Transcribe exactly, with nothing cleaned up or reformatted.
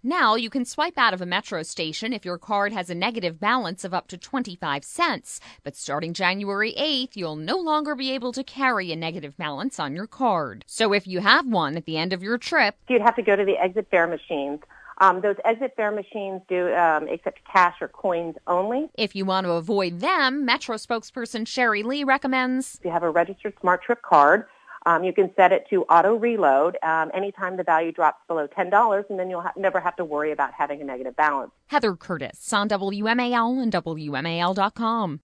Now you can swipe out of a Metro station if your card has a negative balance of up to twenty-five cents. But starting January eighth, you'll no longer be able to carry a negative balance on your card. So if you have one at the end of your trip, you'd have to go to the exit fare machines. Um, those exit fare machines do um, accept cash or coins only. If you want to avoid them, Metro spokesperson Sherry Lee recommends if you have a registered Smart Trip card, Um, you can set it to auto reload um, anytime the value drops below ten dollars, and then you'll ha- never have to worry about having a negative balance. Heather Curtis on W M A L and W M A L dot com.